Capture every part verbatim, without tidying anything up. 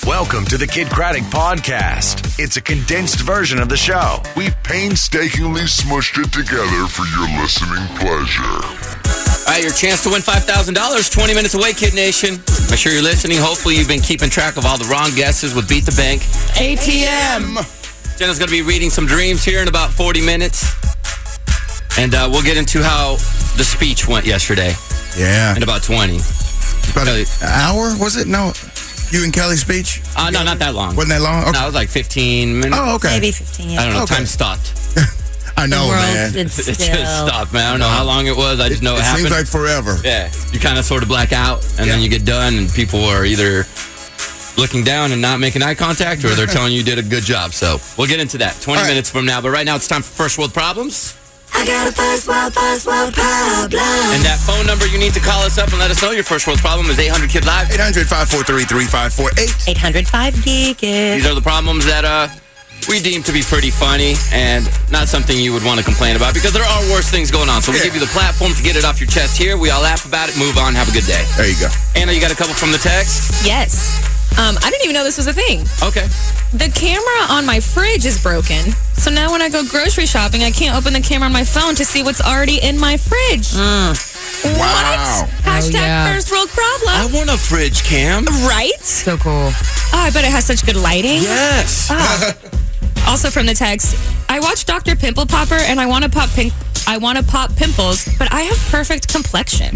Welcome to the Kid Craddock Podcast. It's a condensed version of the show. We painstakingly smushed it together for your listening pleasure. All right, your chance to win five thousand dollars, twenty minutes away, Kid Nation. Make sure you're listening. Hopefully you've been keeping track of all the wrong guesses with Beat the Bank. A T M. Jenna's going to be reading some dreams here in about forty minutes. And uh, we'll get into how the speech went yesterday. Yeah. In about twenty. About an hour, was it? No. You and Kelly's speech? Uh, no, not that long. Wasn't that long? Okay. No, it was like fifteen minutes. Oh, okay. Maybe fifteen, yeah. I don't know. Okay. Time stopped. I know, the world man. stood It still. just stopped, man. I don't know how long it was. I just know it, It happened. seems like forever. Yeah. You kind of sort of black out, and Yeah. then you get done, and people are either looking down and not making eye contact, or they're telling you you did a good job. So we'll get into that twenty All right. minutes from now. But right now, it's time for First World Problems. I got a first world, first world problem. And that phone number you need to call us up and let us know your First World Problem is eight hundred Kid Live. eight hundred, five four three, three five four eight. eight hundred five Geek It. These are the problems that uh, we deem to be pretty funny and not something you would want to complain about because there are worse things going on. So we Yeah. give you the platform to get it off your chest here. We all laugh about it, move on, have a good day. There you go. Anna, you got a couple from the text? Yes. Um, I didn't even know this was a thing. Okay. The camera on my fridge is broken. So now when I go grocery shopping, I can't open the camera on my phone to see what's already in my fridge. Wow. What? Hashtag yeah. first world I problem. want a fridge cam. Right? So cool. Oh, I bet it has such good lighting. Yes. Oh. Also from the text, I watched Doctor Pimple Popper and I want to pop pink. I want to pop pimples, but I have perfect complexion.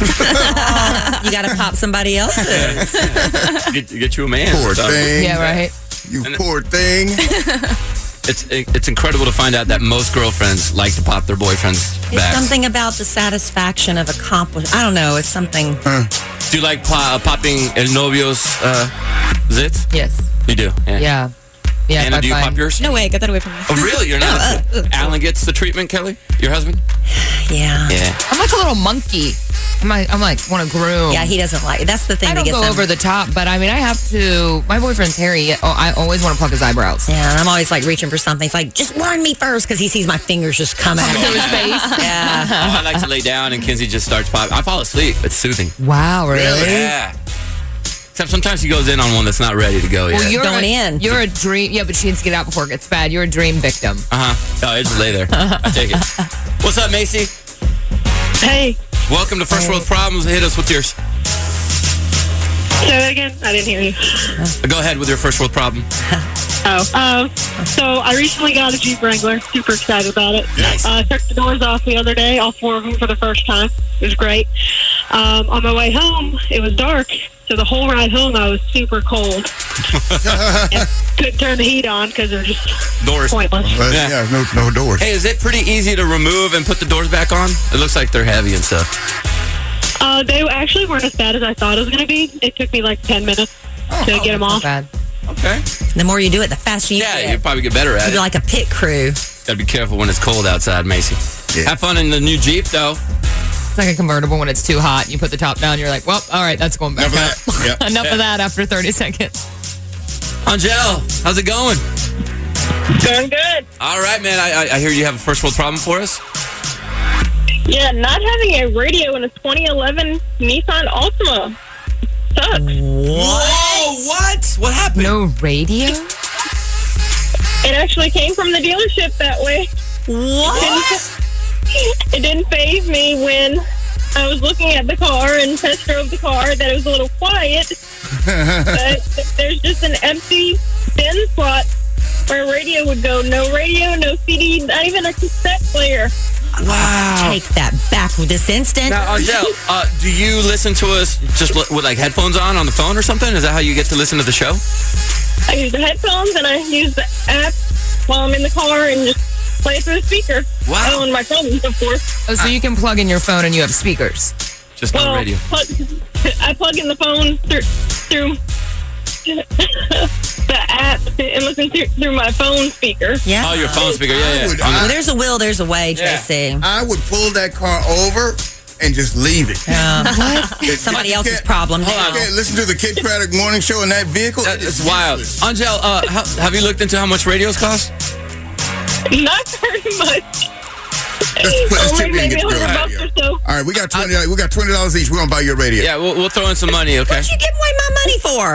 You got to pop somebody else's. get, get you a man. Poor So, thing. Yeah, right. You poor thing. It's it's incredible to find out that most girlfriends like to pop their boyfriends' It's backs. something about the satisfaction of accomplishment. I don't know. It's something. Do you like po- uh, popping El Novio's uh, zits? Yes. You do? Yeah. Yeah. Yeah. Anna, do you pop yours? No way, get that away from me. Oh, really? You're not? Alan gets the treatment, Kelly? Your husband? Yeah. Yeah. I'm like a little monkey. I'm like, I'm like want to groom. Yeah, he doesn't like. That's the thing I that don't gets go him. over the top, but I mean, I have to. My boyfriend's hairy. Oh, I always want to pluck his eyebrows. Yeah, and I'm always like reaching for something. It's like, just warn me first because he sees my fingers just come out. Through his face. Yeah. Oh, I like to lay down and Kinsey just starts popping. I fall asleep. It's soothing. Wow, really? Yeah. Except sometimes he goes in on one that's not ready to go yet. Well, you're Going a, in. You're a dream. Yeah, but she needs to get out before it gets bad. You're a dream victim. Uh-huh. Oh, I just lay there. I take it. What's up, Macy? Hey, Welcome to First World Problems. Hit us with yours. say that again? I didn't hear you. Go ahead with your First World Problem. Oh, um, so I recently got a Jeep Wrangler. Super excited about it. Nice. Uh, took the doors off the other day, all four of them for the first time. It was great. Um, on my way home, it was dark, so the whole ride home I was super cold. And couldn't turn the heat on because it was just Doors. pointless. But, Yeah. yeah, no, no doors. Hey, is it pretty easy to remove and put the doors back on? It looks like they're heavy and stuff. Uh, they actually weren't as bad as I thought it was going to be. It took me like ten minutes to get them Not off. bad. Okay. The more you do it, the faster you Yeah, get. you probably get better at You're it. like a pit crew. Gotta be careful when it's cold outside, Macy. Yeah. Have fun in the new Jeep, though. It's like a convertible when it's too hot. You put the top down. You're like, well, all right, that's going back Enough up. of that. Yep. Enough Yeah. of that after thirty seconds. Angel, how's it going? Going good. All right, man. I, I, I hear you have a first world problem for us. Yeah, not having a radio in a twenty eleven Nissan Altima sucks. Whoa, what? What happened? No radio? It actually came from the dealership that way. What? It didn't faze me when I was looking at the car and test drove the car that it was a little quiet. But there's just an empty bin slot where a radio would go. No radio, no C D, not even a cassette player. Wow. Take that back with this instant. Now, Angel, uh, do you listen to us just li- with like headphones on on the phone or something? Is that how you get to listen to the show? I use the headphones and I use the app while I'm in the car and just play it through the speaker. Wow. Oh, and my phone, of course. Oh, so you can plug in your phone and you have speakers. Just no Well, radio. plug, I plug in the phone through, through the app and listen through, through my phone speaker. Yeah. Oh, your phone speaker. Yeah, I yeah. would- On Well, the- there's a will, there's a way, Yeah. J C. I would pull that car over and just leave it. It- Somebody you else's can't- problem Hold now. on. You can't listen to the Kid Craddock Morning Show in that vehicle. That- It's It's wild. useless. Angel, uh, how, have you looked into how much radios cost? Not very much. Let's- let's Only chip in and maybe get a the hundred radio. bucks or so. All right, we got twenty. we got twenty dollars each. We're gonna buy your radio. Yeah, we'll, we'll throw in some money, okay? What you giving away my money for?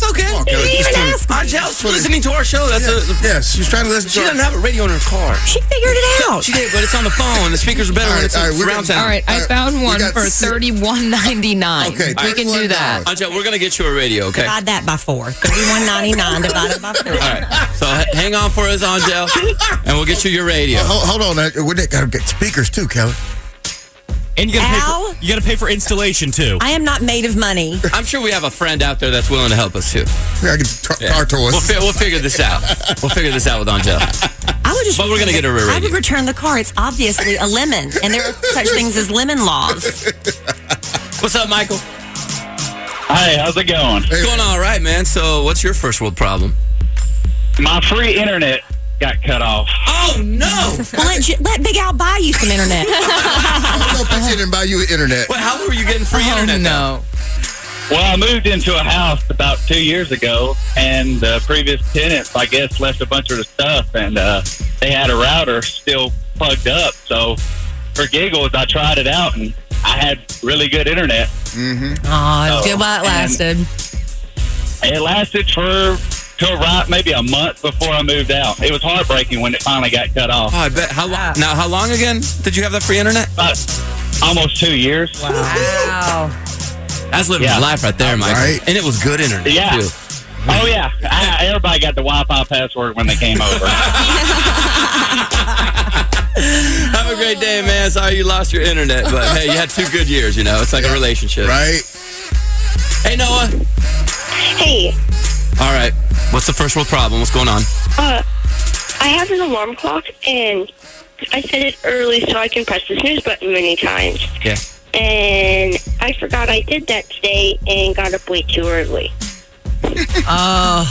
It's okay. Come on, You Kelly, didn't just even tell me. ask me. Angel's listening to our show. That's Yeah, a. yes, she's trying to listen She to doesn't our... have a radio in her car. She figured it out. She did, but it's on the phone. The speakers are better All when right, it's all right, we're around gonna- town. All right, I All right, found we one got for six- thirty-one ninety-nine. Okay, we can do that. Angel, we're gonna get you a radio, okay? Divide that by four. thirty-one ninety-nine divided by four. All right. So h- hang on for us, Angel, and we'll get you your radio. Hold, hold on, uh, we got to get speakers too, Kelly. And you gotta, pay Al? for, you gotta pay for installation, too. I am not made of money. I'm sure we have a friend out there that's willing to help us too. We got to get the tar, Yeah. tar toys. We'll, fi- we'll figure this out. We'll figure this out with Angel. I would just. But we're gonna get her a I radio. would return the car. It's obviously a lemon, and there are such things as lemon laws. What's up, Michael? Hey, how's it going? What's going on? All right, man. So, what's your first world problem? My free internet got cut off. Oh no! Well, let, J- let Big Al buy you some internet. I'm going to pitch it and buy you internet. Wait, how were you getting free Oh, internet? no. Well, I moved into a house about two years ago, and the previous tenants, I guess, left a bunch of the stuff, and uh, they had a router still plugged up. So, for giggles, I tried it out, and I had really good internet. Mm-hmm. Oh, it's good while it lasted. It lasted for till right maybe a month before I moved out. It was heartbreaking when it finally got cut off. Oh, I bet. How long? Now, how long again did you have that free internet? About almost two years. Wow. That's living Yeah. the life right there, Michael. Right. And it was good internet Yeah. too. Oh, yeah. I, everybody got the Wi-Fi password when they came over. Have a great day, man. Sorry you lost your internet, but hey, you had two good years. You know, it's like a relationship. Right? Hey, Noah. Hey, All right. What's the first world problem? What's going on? uh, I have an alarm clock, and I set it early so I can press the snooze button many times. Yeah. And I forgot I did that today and got up way too early. Oh.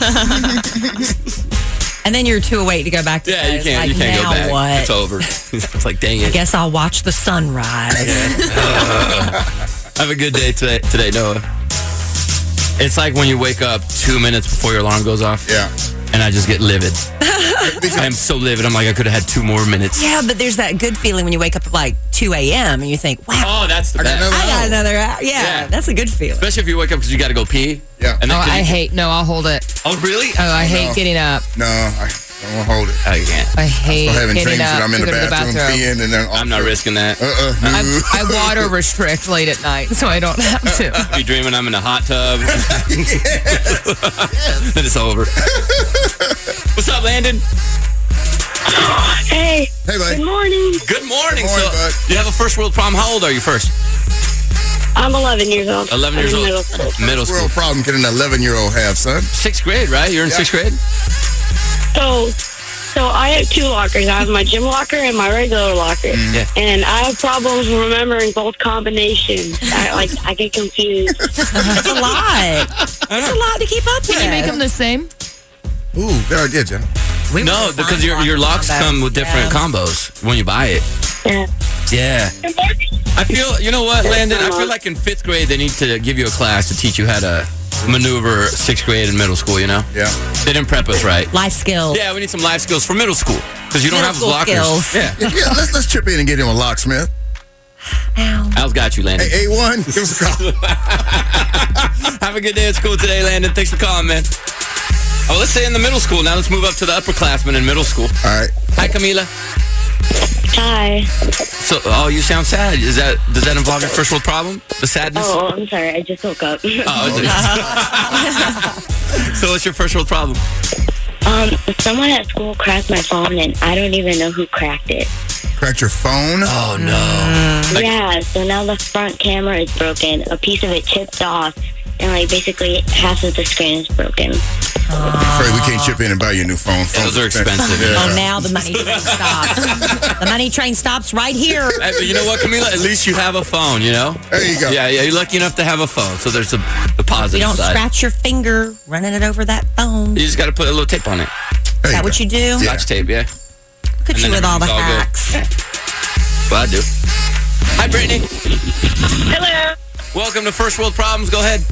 And then you're too awake to go back to Yeah, bed. you It's can't. like, you can't go now back. What? It's over. It's like, dang I it. guess I'll watch the sunrise. Have a good day today, today, Noah. It's like when you wake up two minutes before your alarm goes off. Yeah. And I just get livid. I am so livid. I'm like, I could have had two more minutes. Yeah, but there's that good feeling when you wake up at like two a.m. and you think, wow, Oh, that's the I got best. another I got hour. another hour. Yeah, Yeah. that's a good feeling. Especially if you wake up because you got to go pee. Yeah. And then Oh, 'cause I you- hate. No, I'll hold it. Oh, really? Oh, I hate no. getting up. No, I don't want to hold it. Oh, you can't. I hate I'm having getting dreams up that I'm in to the go to bathroom, peeing, and then I'm not risking that. Uh-uh. I, no. I water restrict late at night, so I don't have to. Be dreaming I'm in a hot tub. Then it's over. What's up, Landon? Hey, Hey, good buddy. morning. Good morning. Good morning, so, bud. you have a first world problem. How old are you first? I'm eleven years old. eleven I'm years in old. middle school. Middle school. World problem can an eleven-year-old have, son? Sixth grade, right? You're in Yeah. sixth grade? So, so I have two lockers. I have my gym locker and my regular locker. Yeah. And I have problems remembering both combinations. I like I get confused. That's a lot. That's a lot to keep up with. Can you make them the same? Ooh, there I did, Jen. We No, were because your, designing your locks combos. come with different Yeah. combos when you buy it. Yeah. Yeah. I feel, you know what, Landon? I feel like in fifth grade they need to give you a class to teach you how to maneuver sixth grade and middle school, you know? Yeah. They didn't prep us right. Life skills. Yeah, we need some life skills for middle school because you don't Middle have school lockers. skills. Yeah. Yeah, let's let's chip in and get him a locksmith. Ow. Al's got you, Landon. Hey, A one, give us a call. Have a good day at school today, Landon. Thanks for calling, man. Oh, let's stay in the middle school. Now let's move up to the upperclassmen in middle school. All right. Hi, Camila. Hi. So, oh, you sound sad. Is that does that involve your first world problem? The sadness? Oh, I'm sorry. I just woke up. Oh, is it? So, what's your first world problem? um, someone at school cracked my phone, and I don't even know who cracked it. Cracked your phone? Oh no. Like- Yeah. So now the front camera is broken. A piece of it chipped off, and like basically half of the screen is broken. I'm afraid we can't chip in and buy you a new phone. Yeah, those are expensive. Yeah. Oh, now the money train stops. The money train stops right here. Hey, but you know what, Camila? At least you have a phone, you know? There you go. Yeah, yeah, you're lucky enough to have a phone. So there's a, the positive You don't side. scratch your finger running it over that phone. You Is just got to put a little tape on it. There that you what go. you do? Yeah. Scotch tape, yeah. Look at And you then with all the everything's all good. hacks. Well, I do. Hi, Brittany. Hello. Welcome to First World Problems. Go ahead.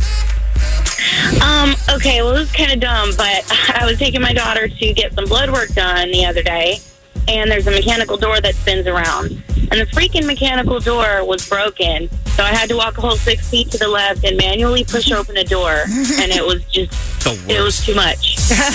Um, okay, well, this is kind of dumb, but I was taking my daughter to get some blood work done the other day, and there's a mechanical door that spins around. and the freaking mechanical door was broken. So I had to walk a whole six feet to the left and manually push open a door, and it was just, it was too much.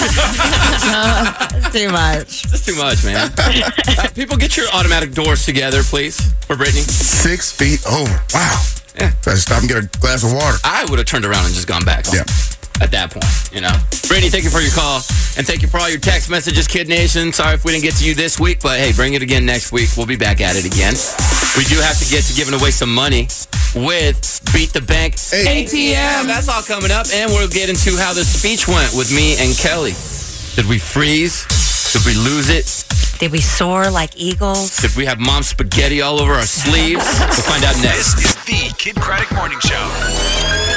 It's too much. It's too much, man. Uh, people, get your automatic doors together, please, for Brittany. Six feet over. Wow. Yeah. Try to stop and get a glass of water. I would have turned around and just gone back home. Yeah. At that point, you know. Brittany, thank you for your call. And thank you for all your text messages, Kid Nation. Sorry if we didn't get to you this week, but hey, bring it again next week. We'll be back at it again. We do have to get to giving away some money with Beat the Bank Hey. A T M. That's all coming up. And we'll get into how the speech went with me and Kelly. Did we freeze? Did we lose it? Did we soar like eagles? Did we have mom spaghetti all over our sleeves? We'll find out next. This is the Kid Craddock Morning Show.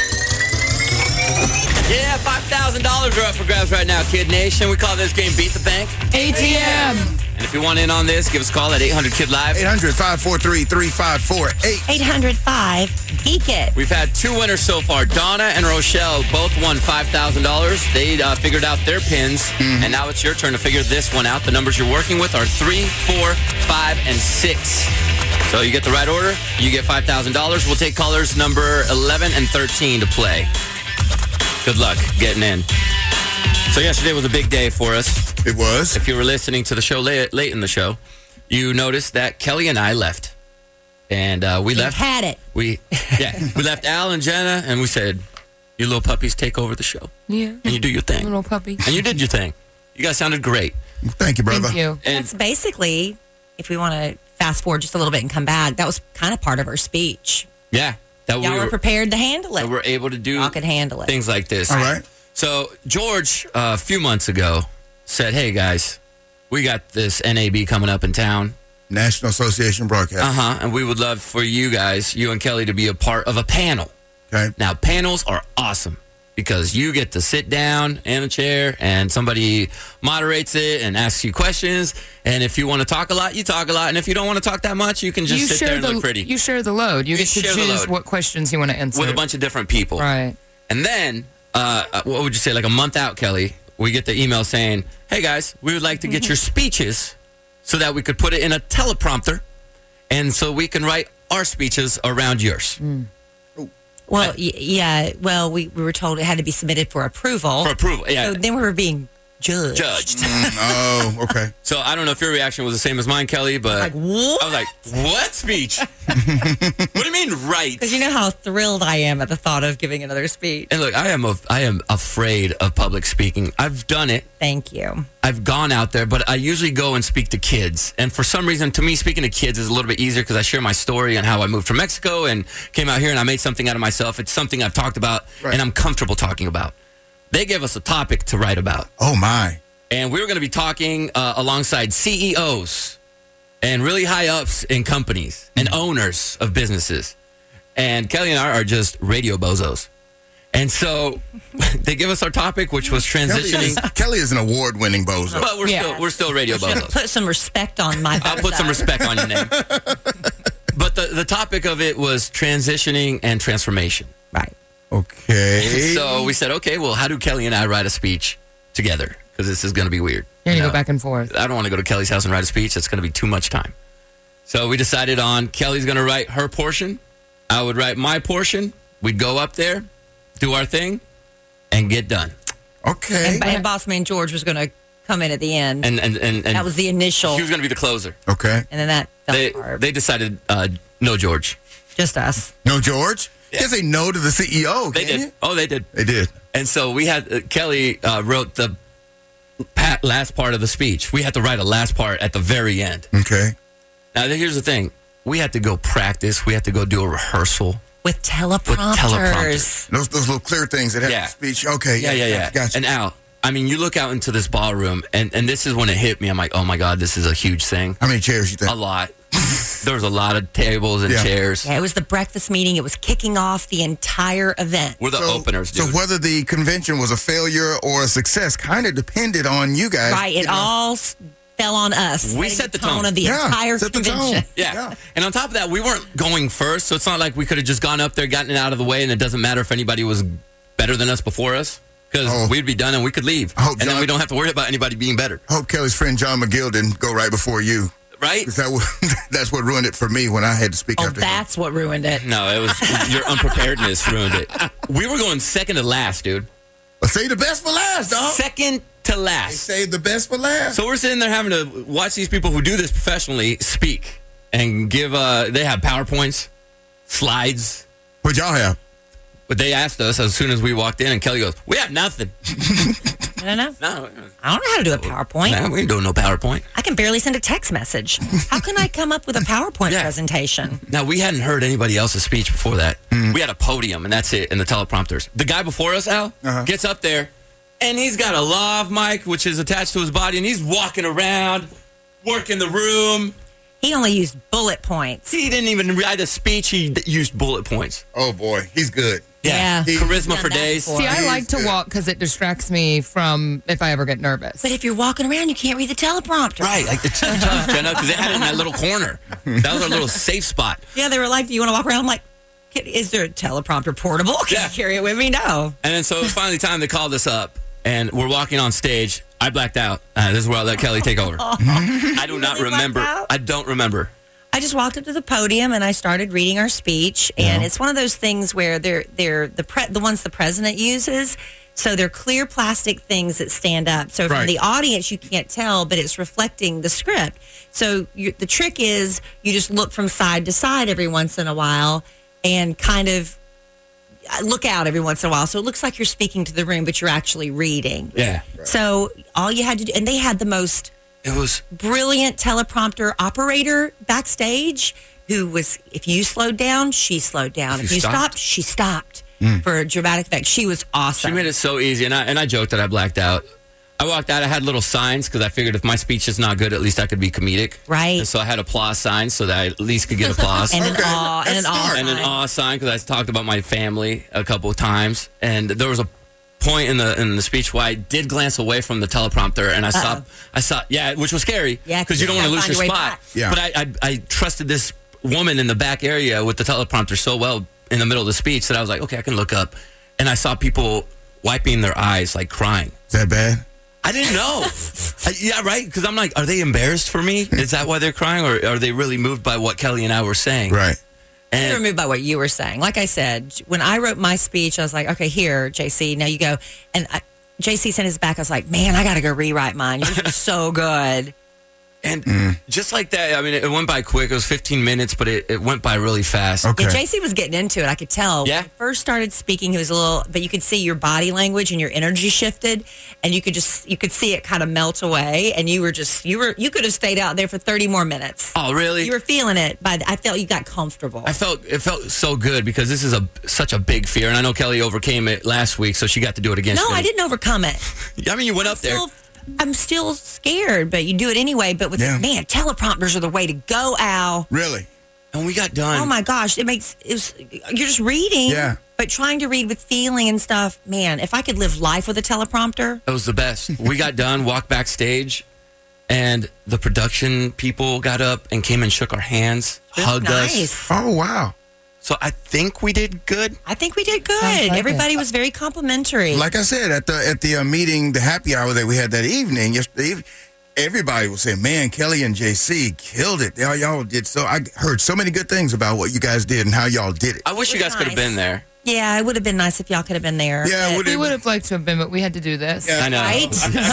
Yeah, five thousand dollars are up for grabs right now, Kid Nation. We call this game Beat the Bank A T M. And if you want in on this, give us a call at eight hundred Kid Live. eight hundred, five four three, three five four eight. eight hundred five Geek It. We've had two winners so far. Donna and Rochelle both won five thousand dollars. They uh, figured out their pins, Mm-hmm. and now it's your turn to figure this one out. The numbers you're working with are three, four, five, and six. So you get the right order, you get five thousand dollars. We'll take callers number eleven and thirteen to play. Good luck getting in. So yesterday was a big day for us. It was. If you were listening to the show late, late in the show, you noticed that Kelly and I left. And uh, we You left. had it. We yeah, we left Al and Jenna, and we said, "You little puppies, take over the show, Yeah. and you do your thing." Little puppy. And you did your thing. You guys sounded great. Thank you, brother. Thank you. And That's basically, if we want to fast forward just a little bit and come back, that was kind of part of our speech. yeah, that Y'all we were were, prepared to handle that it. we're able to do Y'all could handle it. things like this. All right. So George, uh, a few months ago, said, "Hey guys, we got this N A B coming up in town." National Association Broadcast. Uh huh. And we would love for you guys, you and Kelly, to be a part of a panel. Okay. Now, panels are awesome because you get to sit down in a chair and somebody moderates it and asks you questions. And if you want to talk a lot, you talk a lot. And if you don't want to talk that much, you can just you sit share there and the look pretty you share the load. You, You get to share the choose load. what questions you want to answer with a bunch of different people. Right. And then, uh, what would you say, like a month out, Kelly, we get the email saying, "Hey guys, we would like to get your speeches so that we could put it in a teleprompter and so we can write our speeches around yours." Well, y- yeah. Well, we, we were told it had to be submitted for approval. For approval, yeah. So then we were being judged. Judged. Mm, oh, okay. So I don't know if your reaction was the same as mine, Kelly, but Like, what? I was like, "What speech? What do you mean, right?" Because you know how thrilled I am at the thought of giving another speech. And look, I am a, I am afraid of public speaking. I've done it. Thank you. I've gone out there, but I usually go and speak to kids. And for some reason, to me, speaking to kids is a little bit easier because I share my story and how I moved from Mexico and came out here and I made something out of myself. It's something I've talked about Right. and I'm comfortable talking about. They gave us a topic to write about. Oh, my. And we were going to be talking uh, alongside C E Os and really high ups in companies and owners of businesses. And Kelly and I are just radio bozos. And so they give us our topic, which was Kelly is, transitioning. Kelly is an award-winning bozo. But we're Yeah. still we're still radio bozos. Put some respect on my I'll put some backside. respect on your name. But the, the topic of it was transitioning and transformation. Right. Okay. So we said, okay, well, how do Kelly and I write a speech together? Because this is going to be weird. You're You gonna know? go back and forth. I don't want to go to Kelly's house and write a speech. That's going to be too much time. So we decided on Kelly's going to write her portion. I would write my portion. We'd go up there, do our thing, and get done. Okay. And, and Boss Man George was going to come in at the end. And and and, and that was the initial. He was going to be the closer. Okay. And then that fell They apart. they decided uh, no George. Just us. No, George? You can't say no to the C E O, They can did. you? Oh, they did. They did. And so we had uh, Kelly uh, wrote the pat last part of the speech. We had to write a last part at the very end. Okay. Now here's the thing: we had to go practice. We had to go do a rehearsal. With teleprompters. teleprompters. Those those little clear things that have Yeah. the speech. Okay. Yeah, yeah, yeah. Gotcha. And Al, I mean, you look out into this ballroom, and and this is when it hit me. I'm like, oh my god, this is a huge thing. How many chairs you think? A lot. There was a lot of tables and Yeah. chairs. Yeah, it was the breakfast meeting. It was kicking off the entire event. We're the so, openers, dude. So whether the convention was a failure or a success kind of depended on you guys. Right. It you know. all s- fell on us. We setting set the tone. of the Yeah, entire set the tone. convention. Yeah. Yeah. And on top of that, we weren't going first, so it's not like we could have just gone up there, gotten it out of the way, and it doesn't matter if anybody was better than us before us, because Oh. we'd be done and we could leave. I hope And then John- we don't have to worry about anybody being better. Hope Kelly's friend John McGill didn't go right before you. Right? Is that what, that's what ruined it for me when I had to speak Oh, after him. that's what ruined it. No, it was your unpreparedness ruined it. We were going second to last, dude. But say the best for last, dog. Second to They last. saved the best for last. So we're sitting there having to watch these people who do this professionally speak and give, uh, they have PowerPoints, slides. What y'all have? But they asked us as soon as we walked in, and Kelly goes, we have nothing. I don't know. No, I don't know how to do a PowerPoint. no, we ain't doing no PowerPoint. I can barely send a text message. How can I come up with a PowerPoint Yeah. presentation? Now, we hadn't heard anybody else's speech before that. We had a podium, and that's it, and the teleprompters. The guy before us, Al, Uh-huh. gets up there, and he's got a lav mic, which is attached to his body, and he's walking around, working the room. He only used bullet points. He didn't even write a speech. He d- used bullet points. Oh, boy. He's good. Yeah. He- Charisma Done for that days. before. See, I He's like to good. walk because it distracts me from if I ever get nervous. But if you're walking around, you can't read the teleprompter. Right. Like, it's tough, Jenna, because they had it in that little corner. That was our little safe spot. Yeah, they were like, do you want to walk around? I'm like, is there a teleprompter portable? Can Yeah. you carry it with me? No. And then so it was finally time they called us up, and we're walking on stage. I blacked out. Uh, this is where I let Kelly take over. I do not really blacked remember. out? I don't remember. I just walked up to the podium and I started reading our speech. And it's one of those things where they're they're the pre- the ones the president uses. So they're clear plastic things that stand up. So from Right. the audience, you can't tell, but it's reflecting the script. So you, the trick is you just look from side to side every once in a while and kind of look out every once in a while. So it looks like you're speaking to the room, but you're actually reading. Yeah. So all you had to do, and they had the most It was brilliant teleprompter operator backstage who was, if you slowed down, she slowed down. She If you stopped? stopped, she stopped for dramatic effect. She was She awesome. made it so easy, and I and I joked that I blacked out. I walked out. I had little signs because I figured if my speech is not good, at least I could be comedic. Right. And so I had applause signs so that I at least could get applause. and an Okay, awe, and an that's awe, smart. and an sign. awe sign because I talked about my family a couple of times, and there was a point in the in the speech where I did glance away from the teleprompter, and I saw I saw yeah, which was scary Yeah, because you don't want to gotta lose your find your way spot. back. Yeah. But I, I I trusted this woman in the back area with the teleprompter so well in the middle of the speech that I was like, okay, I can look up, and I saw people wiping their eyes, like crying. Is that bad? I didn't know. I, yeah, right. Because I'm like, are they embarrassed for me? Is that why they're crying, or are they really moved by what Kelly and I were saying? Right. They were And moved by what you were saying. Like I said, when I wrote my speech, I was like, okay, here, J C, now you go. And I, J C sent his back. I was like, man, I got to go rewrite mine. Yours was so good. and just like that, I mean, it went by quick. It was fifteen minutes, but it, it went by really fast. Okay. Yeah, J C was getting into it. I could tell. Yeah. When he first started speaking, he was a little, but you could see your body language and your energy shifted, and you could just, you could see it kind of melt away, and you were just, you were, you could have stayed out there for thirty more minutes. Oh, really? You were feeling it. By the, I felt you got comfortable. I felt it felt so good because this is a such a big fear, and I know Kelly overcame it last week, so she got to do it again. no, She I didn't- didn't overcome it. I mean, you went I'm up there. still, I'm still scared, but you do it anyway. But with Yeah. man, teleprompters are the way to go, Al. Really? And we got done. Oh my gosh, it makes it was, you're just reading, Yeah. but trying to read with feeling and stuff. Man, if I could live life with a teleprompter, It was the best. We got done, walked backstage, and the production people got up and came and shook our hands, hugged us. nice. Oh, wow. So I think we did good. I think we did good. Sounds like Everybody was very complimentary. Like I said, at the at the uh, meeting, the happy hour that we had that evening, yesterday, eve- everybody was saying, man, Kelly and J C killed it. Y'all, y'all did so. I heard so many good things about what you guys did and how y'all did it. I wish you was guys could have nice. been there. yeah, it would have been nice if y'all could have been there. Yeah, but- would we it- would have liked to have been, but we had to do this. Yeah. I know. Right?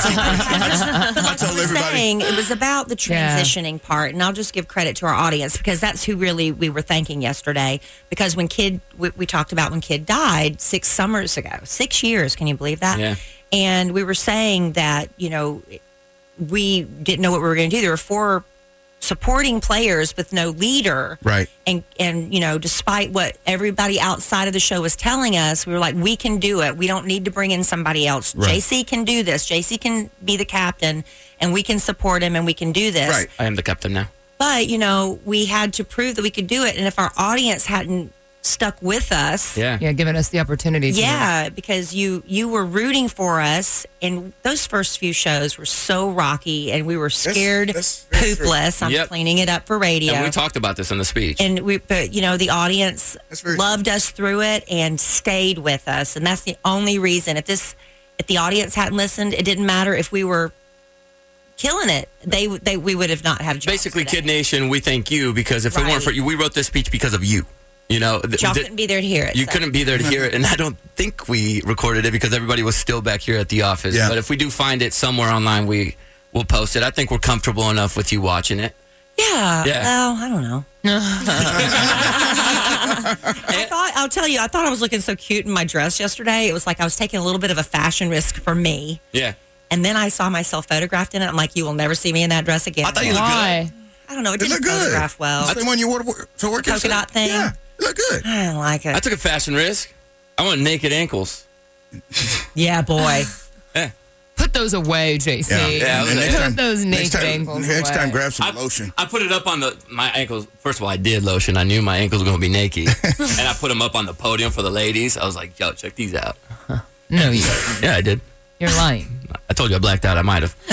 I told was everybody. saying it was about the Yeah. transitioning part, and I'll just give credit to our audience because that's who really we were thanking yesterday. Because when Kid, we, we talked about when Kid died six summers ago, six years. Can you believe that? Yeah. And we were saying that you know we didn't know what we were going to do. There were four supporting players with no leader. Right. And and you know, despite what everybody outside of the show was telling us, we were like, we can do it. We don't need to bring in somebody else. Right. J C can do this. J C can be the captain, and we can support him, and we can do this. Right. I am the captain now. But you know, we had to prove that we could do it, and if our audience hadn't stuck with us, Yeah. Yeah, giving us the opportunity to. yeah, because you you were rooting for us, and those first few shows were so rocky, and we were scared that's very true. poopless. I'm Yep. cleaning it up for radio. And we talked about this in the speech. And we, but you know, the audience That's very loved us through it and stayed with us, and that's the only reason. If this, if the audience hadn't listened, it didn't matter if we were killing it. They they we would have not have jobs Basically, today. Kid Nation, we thank you because if it Right. weren't for you, we wrote this speech because of you. You know, th- Y'all th- couldn't be there to hear it. you so. couldn't be there to hear it, and I don't think we recorded it because everybody was still back here at the office. Yeah. But if we do find it somewhere online, we will post it. I think we're comfortable enough with you watching it. Yeah. Yeah. Well, I don't know. I thought I'll tell you. I thought I was looking so cute in my dress yesterday. It was like I was taking a little bit of a fashion risk for me. Yeah. And then I saw myself photographed in it. I'm like, you will never see me in that dress again. I thought you looked Why? good. I don't know. It It didn't looked good. photograph well. That's the one you wore to work. To work Polka dot thing? Yeah, it looked good. I don't like I it. took a fashion risk. I want naked ankles. Yeah, boy. Yeah. Put those away, J C. Yeah. Yeah, I was And like- next Put time, those next naked time, ankles Next away. time, grab some I, lotion. I put it up on the my ankles. First of all, I did lotion. I knew my ankles were going to be naked, and I put them up on the podium for the ladies. I was like, "Yo, check these out." No, you didn't. Yeah, I did. You're lying. I told you I blacked out. I might have.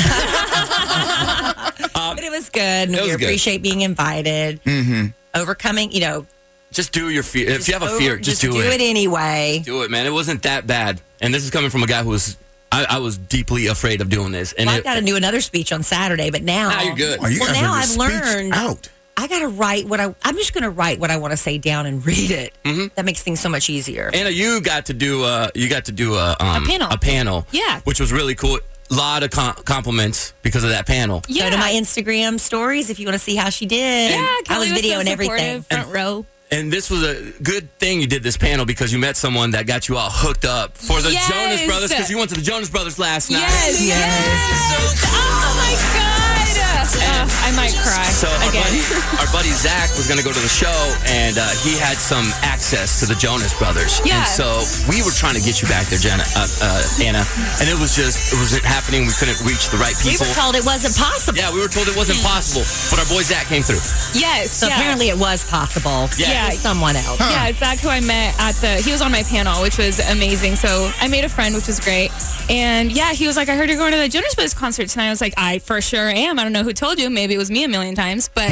But it was good. And It we was good. appreciate being invited. Mm-hmm. Overcoming, you know. Just do your fear. If you have a fear, over- just, do, do, it anyway. Do it, man. It wasn't that bad. And this is coming from a guy who was. I, I was deeply afraid of doing this. And Well, it, I've got to do another speech on Saturday, but now. Now you're good. Oh, you Well, guys now are I've just speech learned. out. I got to write what I. I'm just going to write what I want to say down and read it. Mm-hmm. That makes things so much easier. Anna, you got to do. Uh, you got to do a um, A panel. A panel. Yeah. Which was really cool. A lot of com- compliments because of that panel. Yeah. Go to my Instagram stories if you want to see how she did. Yeah, I Kelly was videoing so everything. supportive, Front row. And this was a good thing you did this panel because you met someone that got you all hooked up for the Yes. Jonas Brothers because you went to the Jonas Brothers last night. Yes, yes. Oh my God. Uh, I might cry So our again. buddy, our buddy Zach was going to go to the show, and uh, he had some access to the Jonas Brothers. Yeah. And so we were trying to get you back there, Jenna, uh, uh, Anna, and it was just it wasn't happening. We couldn't reach the right We people. were told it wasn't possible. yeah, we were told it wasn't possible, but our boy Zach came through. Yes. So yeah. apparently it was possible. Yeah. With someone else. Yeah, Zach, who I met at the, he was on my panel, which was amazing. So I made a friend, which was great. And yeah, he was like, I heard you're going to the Jonas Brothers concert tonight. I was like, I for sure am. I don't know who told you. Maybe it was me a million times. But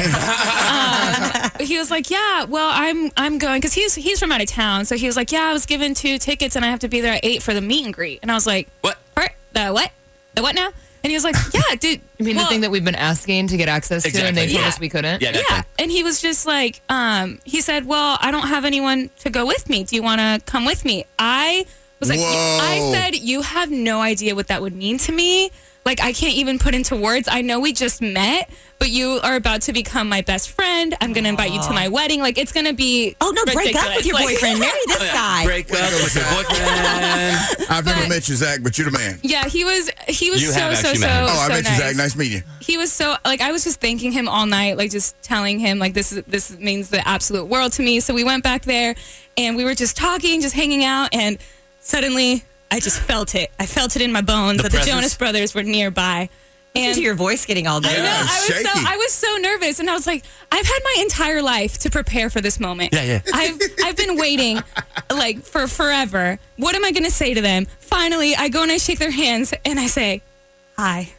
um, he was like, yeah, well, I'm I'm going, because he's, he's from out of town. So he was like, yeah, I was given two tickets and I have to be there at eight for the meet and greet. And I was like, What? "Per- The what? The what now? And he was like, yeah, dude. You mean well, the thing that we've been asking to get access to, and Exactly. they told Yeah. us we couldn't? Yeah, that Yeah, thing. and he was just like, um, he said, well, I don't have anyone to go with me. Do you want to come with me? I was like, Whoa. I said, you have no idea what that would mean to me. Like, I can't even put into words. I know we just met, but you are about to become my best friend. I'm going to invite you to my wedding. Like, it's going to be Oh, no, break up ridiculous. with your Like- boyfriend. Marry this guy. Break up with your boyfriend. I've never But- met you, Zach, but you're the man. Yeah, he was, he was You so, have so, actually so, met him. Oh, I so met nice. you, Zach. Nice meeting you. He was so, like, I was just thanking him all night, like just telling him like this is this means the absolute world to me. So we went back there and we were just talking, just hanging out, and suddenly I just felt it. I felt it in my bones The that presence? the Jonas Brothers were nearby. Listen And to your voice getting all I good. know, Yeah, I was so shaky. I was so nervous, and I was like, I've had my entire life to prepare for this moment. Yeah, yeah. I've I've been waiting like for forever. What am I gonna say to them? Finally, I go and I shake their hands and I say, hi.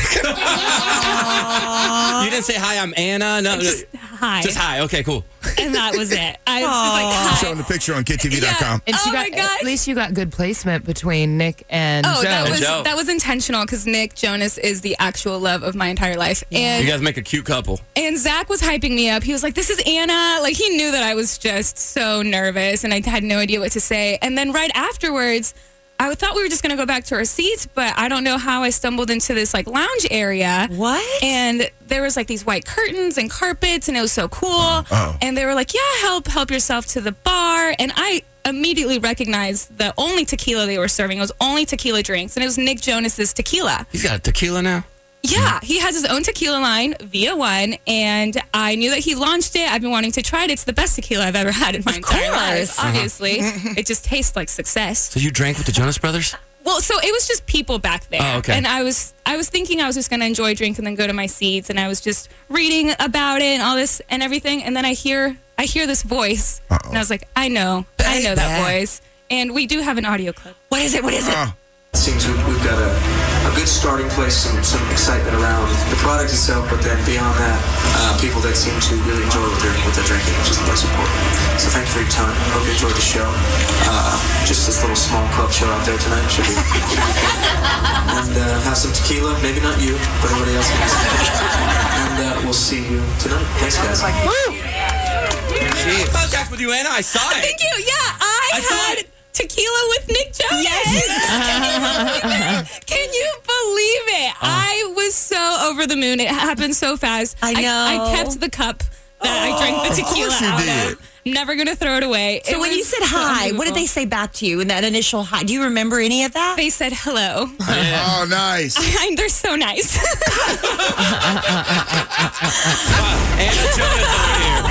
You didn't say hi. I'm Anna. No, Just hi. just hi. Okay, cool. And that was it. I was just like, hi. Showing the picture on kid T V dot com. And she Oh got, my gosh. at least you got good placement between Nick and Oh, Joe. that was Joe. that was intentional because Nick Jonas is the actual love of my entire life, You and guys make a cute couple. and Zach was hyping me up. He was like, "This is Anna." Like he knew that I was just so nervous, and I had no idea what to say. And then right afterwards, I thought we were just gonna go back to our seats, but I don't know how I stumbled into this like lounge area. What? And there was like these white curtains and carpets, and it was so cool. Oh. And they were like, "Yeah, help help yourself to the bar." And I immediately recognized the only tequila they were serving. It was only tequila drinks, and it was Nick Jonas's tequila. He's got a tequila now. Yeah, he has his own tequila line, Via One, and I knew that he launched it. I've been wanting to try it. It's the best tequila I've ever had in my entire life. course. Obviously, it just tastes like success. So you drank with the Jonas Brothers? Well, so it was just people back there, Oh, okay. and I was I was thinking I was just going to enjoy a drink and then go to my seats, and I was just reading about it and all this and everything, and then I hear I hear this voice, Uh-oh. and I was like, I know, I know that Baby. voice, and we do have an audio clip. What is it? What is it? Oh, It seems we've, we've got a, a good starting place, some, some excitement around the product itself, but then beyond that, uh, people that seem to really enjoy what they're, what they're drinking, which is the most important. So thank you for your time. Hope you enjoyed the show. Uh, just this little small club show out there tonight should be. And uh, have some tequila. Maybe not you, but everybody else has. And uh, we'll see you tonight. Thanks, guys. Gee, contact with you, Anna. I saw it. Thank you. Yeah, I, I saw had it. tequila with Nick Jonas. Yes. Can you believe it? Can you believe it? I was so over the moon. It happened so fast. I know. I, I kept the cup that I drank the Of tequila course you out did. of. Never gonna throw it away. So It when you was said so hi, what did they unbelievable. say back to you in that initial hi? Do you remember any of that? They said hello. Oh, nice. They're so nice. Anna Jonas over here.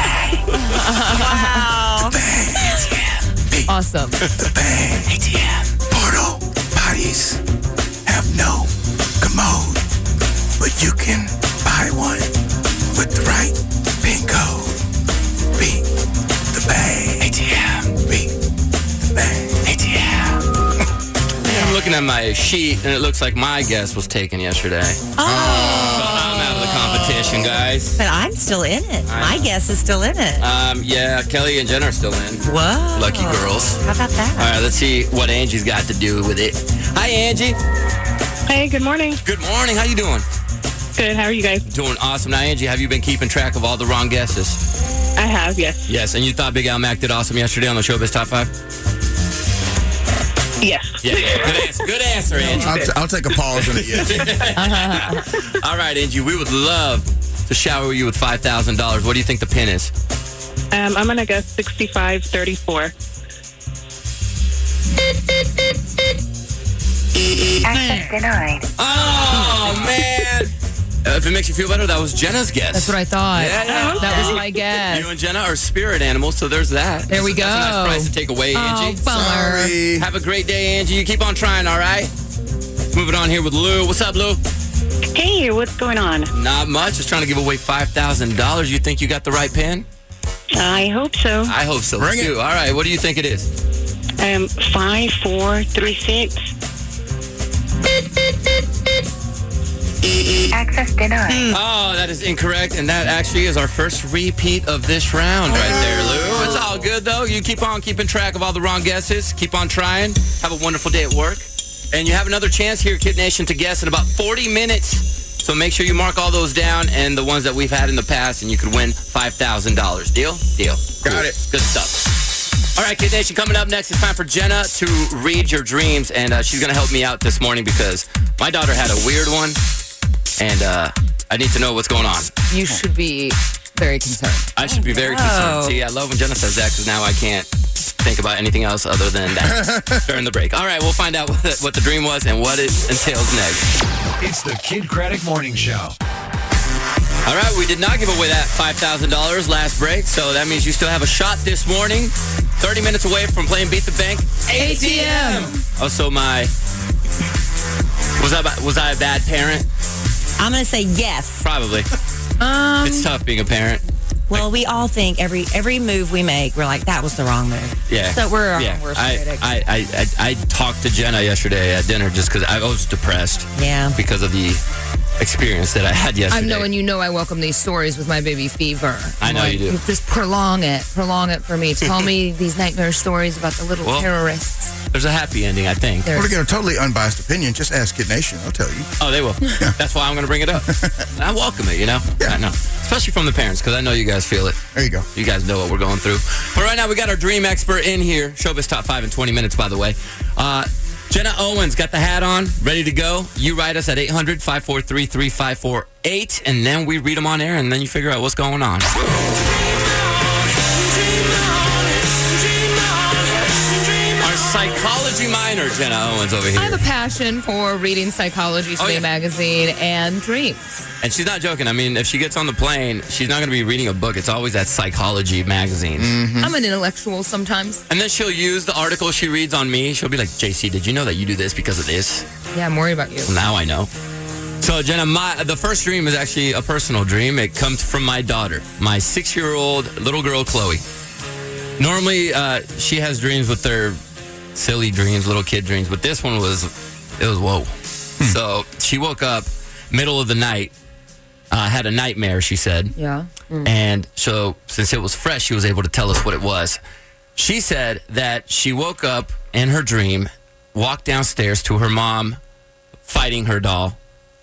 Wow. Awesome. The bang. A T M. Portal bodies have no commode, but you can buy one with the right pin code. Beat the bang. A T M. Beat the bang. A T M. I'm looking at my sheet, and it looks like my guess was taken yesterday. So I'm out of the competition, guys. But I'm still in it. I My know. guess is still in it. Um, yeah, Kelly and Jenna are still in. Whoa. Lucky girls. How about that? All right, let's see what Angie's got to do with it. Hi, Angie. Hey, good morning. Good morning. How you doing? Good. How are you guys? Doing awesome. Now, Angie, have you been keeping track of all the wrong guesses? I have, yes. Yes, and you thought Big Al Mac did awesome yesterday on the Showbiz Top five? Yes. Yeah, good answer. Good answer, Angie. I'll, t- I'll take a pause on it, yes. All right, Angie, we would love to shower you with five thousand dollars. What do you think the pin is? Um, I'm going to guess sixty-five thirty-four. Access denied. Oh, man. Uh, if it makes you feel better, that was Jenna's guess. That's what I thought. Yeah, yeah. That was my guess. You and Jenna are spirit animals, so there's that. There we That's a nice go. prize to take away, Angie. Oh, bummer. Sorry. Have a great day, Angie. You keep on trying, all right? Moving on here with Lou. What's up, Lou? Hey, what's going on? Not much. Just trying to give away five thousand dollars. You think you got the right pin? I hope so. I hope so, Bring it. too. All right, what do you think it is? Um, five, four, three, six. Access denied. Oh, that is incorrect, and that actually is our first repeat of this round right there, Lou. It's all good, though. You keep on keeping track of all the wrong guesses. Keep on trying. Have a wonderful day at work. And you have another chance here, Kid Nation, to guess in about forty minutes. So make sure you mark all those down and the ones that we've had in the past, and you could win five thousand dollars. Deal? Deal. Got Cool. it. Good stuff. All right, Kid Nation, coming up next, it's time for Jenna to read your dreams, and uh, she's going to help me out this morning because my daughter had a weird one, and uh, I need to know what's going on. You should be very concerned. I should be very concerned. See, I love when Jenna says that because now I can't think about anything else other than that during the break. All right, we'll find out what, what the dream was and what it entails next. It's the Kid Craddock Morning Show. All right, we did not give away that five thousand dollars last break, so that means you still have a shot this morning. thirty minutes away from playing Beat the Bank A T M. Also, my... Was I, was I a bad parent? I'm going to say yes. Probably. Um, It's tough being a parent. Well, we all think every every move we make, we're like, that was the wrong move. Yeah. So we're our yeah. own worst I, critics. I, I, I, I talked to Jenna yesterday at dinner just because I was depressed. Yeah. Because of the experience that I had yesterday. I know, and you know I welcome these stories with my baby fever. I know Like, you do. Just prolong it. Prolong it for me. Tell me these nightmare stories about the little Well, terrorists. There's a happy ending, I think. There- We're to get a totally unbiased opinion. Just ask Kid Nation. I'll tell you. Oh, they will. That's why I'm going to bring it up. I welcome it, you know? Yeah. I know. Especially from the parents, because I know you guys feel it. There you go. You guys know what we're going through. But right now, we got our dream expert in here. Showbiz Top five in twenty minutes, by the way. Uh, Jenna Owens got the hat on, ready to go. You write us at eight hundred, five four three, three five four eight, and then we read them on air, and then you figure out what's going on. Our psychology minor, Jenna Owens, over I have here. a passion for reading Psychology Today Oh, yeah. magazine and dreams. And she's not joking. I mean, if she gets on the plane, she's not going to be reading a book. It's always that psychology magazine. I'm an intellectual sometimes. And then she'll use the article she reads on me. She'll be like, J C, did you know that you do this because of this? Yeah, I'm worried about you. Well, now I know. So, Jenna, my, the first dream is actually a personal dream. It comes from my daughter, my six-year-old little girl, Chloe. Normally, uh, she has dreams with their silly dreams, little kid dreams, but this one was, it was whoa. So, she woke up middle of the night, uh, had a nightmare, she said. Yeah. Mm. And so, since it was fresh, she was able to tell us what it was. She said that she woke up in her dream, walked downstairs to her mom fighting her doll.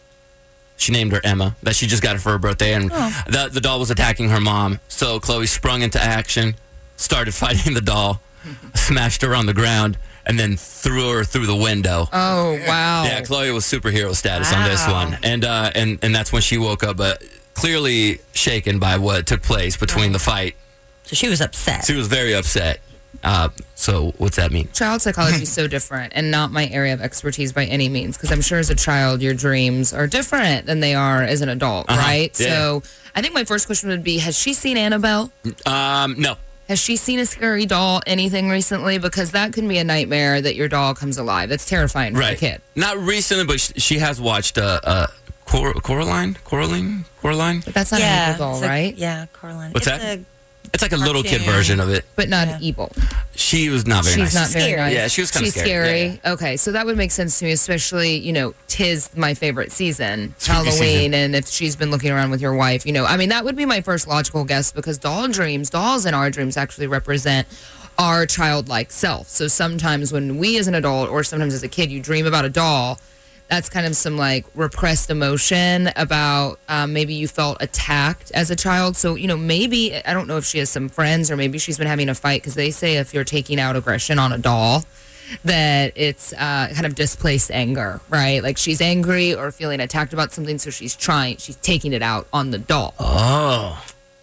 She named her Emma, that she just got her for her birthday, and Oh. the, the doll was attacking her mom. So Chloe sprung into action, started fighting the doll, smashed her on the ground, and then threw her through the window. Oh, wow. Yeah, Chloe was superhero status on this Wow. one. And, uh, and, and that's when she woke up, uh, clearly shaken by what took place between the fight. So she was upset. She was very upset. Uh, so what's that mean? Child psychology is so different and not my area of expertise by any means, because I'm sure as a child your dreams are different than they are as an adult, Uh-huh. right? Yeah. So I think my first question would be, has she seen Annabelle? Um, no. Has she seen a scary doll, anything recently? Because that can be a nightmare that your doll comes alive. That's terrifying for a Right. kid. Not recently, but sh- she has watched uh, uh, Cor- Coraline? Coraline? Coraline? But that's not yeah, an evil doll, it's a- right? Yeah, Coraline. What's it's that? A, It's like a little kid Cartoon. version of it. But not evil. She was not very She's nice. not very Scary. nice. Yeah, she was kinda She's scary. scary. Okay, so that would make sense to me, especially, you know, 'tis my favorite season, Spooky Halloween, season. and if she's been looking around with your wife, you know, I mean, that would be my first logical guess, because doll dreams, dolls in our dreams actually represent our childlike self. So sometimes when we as an adult, or sometimes as a kid, you dream about a doll, that's kind of some like repressed emotion about um, maybe you felt attacked as a child. So, you know, maybe, I don't know if she has some friends, or maybe she's been having a fight, because they say if you're taking out aggression on a doll, that it's uh, kind of displaced anger, right? Like she's angry or feeling attacked about something, so she's trying, she's taking it out on the doll. Oh.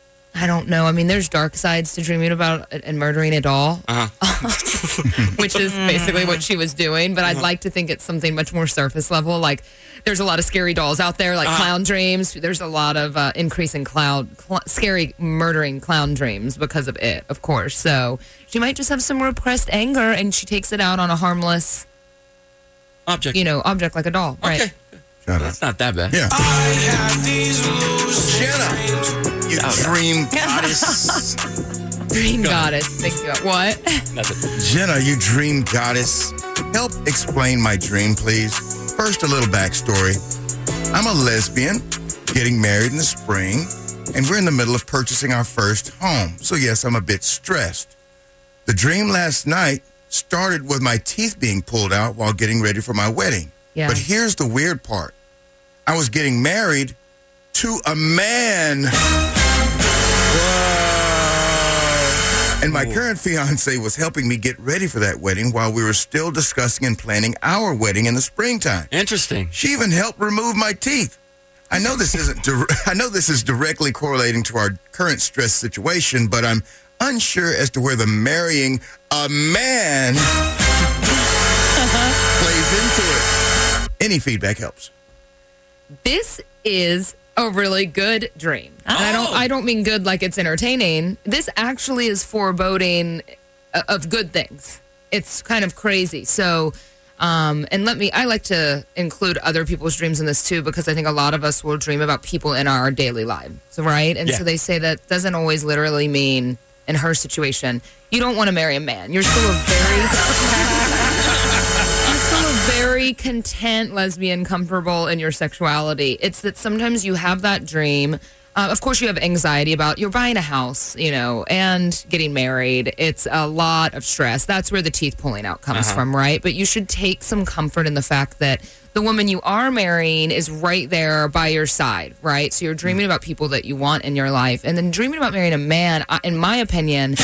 I don't know. I mean, there's dark sides to dreaming about and murdering a doll, Uh-huh. which is basically what she was doing. But I'd like to think it's something much more surface level. Like, there's a lot of scary dolls out there, like Uh-huh. clown dreams. There's a lot of uh, increase in clown, cl- scary murdering clown dreams because of it, of course. So she might just have some repressed anger, and she takes it out on a harmless, Object. you know, object like a doll, right? Okay. That's not that bad. Yeah. Jenna, you dream goddess. Dream goddess. Thank you. What? Nothing. Jenna, you dream goddess. Help explain my dream, please. First, a little backstory. I'm a lesbian, getting married in the spring, and we're in the middle of purchasing our first home. So, yes, I'm a bit stressed. The dream last night started with my teeth being pulled out while getting ready for my wedding. Yeah. But here's the weird part. I was getting married to a man. And my current fiance was helping me get ready for that wedding while we were still discussing and planning our wedding in the springtime. Interesting. She even helped remove my teeth. I know this isn't. Dir- I know this is directly correlating to our current stress situation, but I'm unsure as to where the marrying a man plays into it. Any feedback helps. This is a really good dream. And I don't I don't mean good like it's entertaining. This actually is foreboding uh, of good things. It's kind of crazy. So um and let me I like to include other people's dreams in this too, because I think a lot of us will dream about people in our daily lives, right? And Yeah. so they say that doesn't always literally mean, in her situation, you don't want to marry a man. You're still a very You're still a very content lesbian, comfortable in your sexuality. It's that sometimes you have that dream. Uh, of course, you have anxiety about you're buying a house, you know, and getting married. It's a lot of stress. That's where the teeth pulling out comes Uh-huh. from, right? But you should take some comfort in the fact that the woman you are marrying is right there by your side, right? So you're dreaming about people that you want in your life, and then dreaming about marrying a man, uh, in my opinion.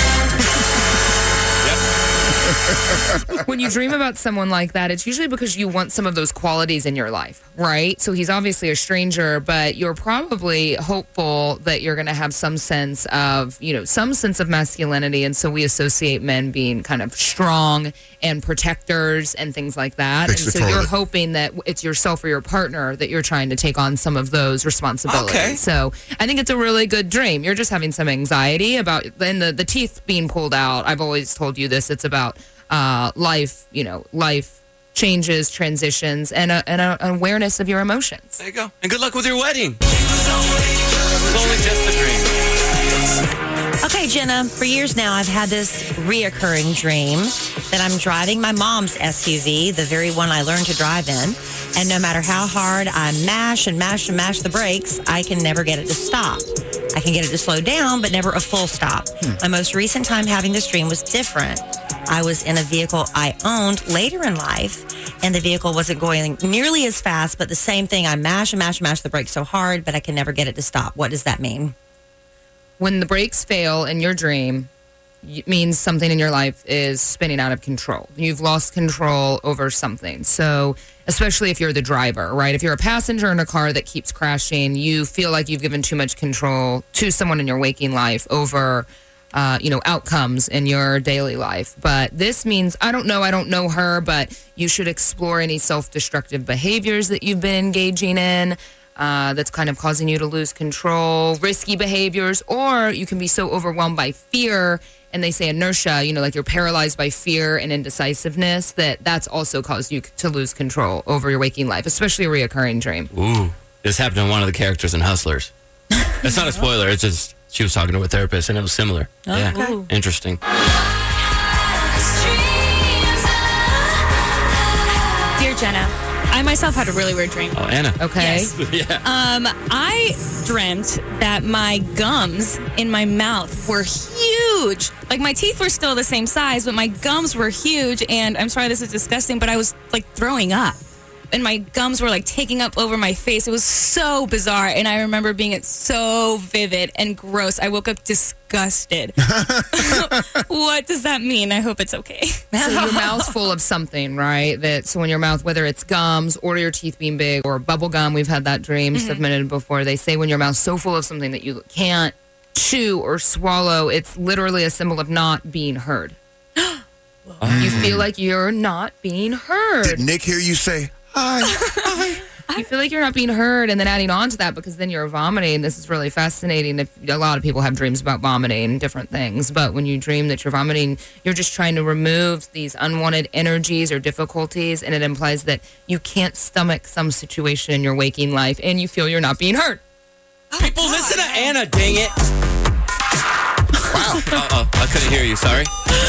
When you dream about someone like that, it's usually because you want some of those qualities in your life, right? So he's obviously a stranger, but you're probably hopeful that you're going to have some sense of, you know, some sense of masculinity. And so we associate men being kind of strong and protectors and things like that. Fix and the so you're toilet. hoping that it's yourself or your partner that you're trying to take on some of those responsibilities. Okay. So I think it's a really good dream. You're just having some anxiety about then the, the teeth being pulled out. I've always told you this. It's about uh, life, you know, life changes, transitions, and, a, and a, an awareness of your emotions. There you go. And good luck with your wedding. It's only just a dream. Okay, Jenna, for years now, I've had this reoccurring dream that I'm driving my mom's S U V, the very one I learned to drive in. And no matter how hard I mash and mash and mash the brakes, I can never get it to stop. I can get it to slow down, but never a full stop. My most recent time having this dream was different. I was in a vehicle I owned later in life, and the vehicle wasn't going nearly as fast, but the same thing. I mash and mash and mash the brakes so hard, but I can never get it to stop. What does that mean? When the brakes fail in your dream, it means something in your life is spinning out of control. You've lost control over something. So, especially if you're the driver, right? If you're a passenger in a car that keeps crashing, you feel like you've given too much control to someone in your waking life over, uh, you know, outcomes in your daily life. But this means, I don't know, I don't know her, but you should explore any self-destructive behaviors that you've been engaging in. Uh, that's kind of causing you to lose control, risky behaviors, or you can be so overwhelmed by fear, and they say inertia, you know, like you're paralyzed by fear and indecisiveness, that that's also caused you to lose control over your waking life, especially a reoccurring dream. Ooh, this happened to one of the characters in Hustlers. It's not a spoiler, it's just she was talking to a therapist, and it was similar. Oh, yeah, cool. Interesting. Dear Jenna, I myself had a really weird dream. Oh, Anna. Okay. Yes. yeah. Um, I dreamt that my gums in my mouth were huge. Like my teeth were still the same size, but my gums were huge. And I'm sorry, this is disgusting, but I was like throwing up. And my gums were like taking up over my face. It was so bizarre. And I remember being it so vivid and gross. I woke up disgusted. What does that mean? I hope it's okay. So your mouth's full of something, right? That so in your mouth, whether it's gums or your teeth being big or bubble gum, we've had that dream Mm-hmm. submitted before. They say when your mouth's so full of something that you can't chew or swallow, it's literally a symbol of not being heard. You feel like you're not being heard. Did Nick hear you say, hi, hi? You feel like you're not being heard, and then adding on to that, because then you're vomiting. This is really fascinating. If, a lot of people have dreams about vomiting and different things, but when you dream that you're vomiting, you're just trying to remove these unwanted energies or difficulties, and it implies that you can't stomach some situation in your waking life, and you feel you're not being heard. People, listen to Anna, dang it. Wow. Uh-oh, I couldn't hear you, sorry.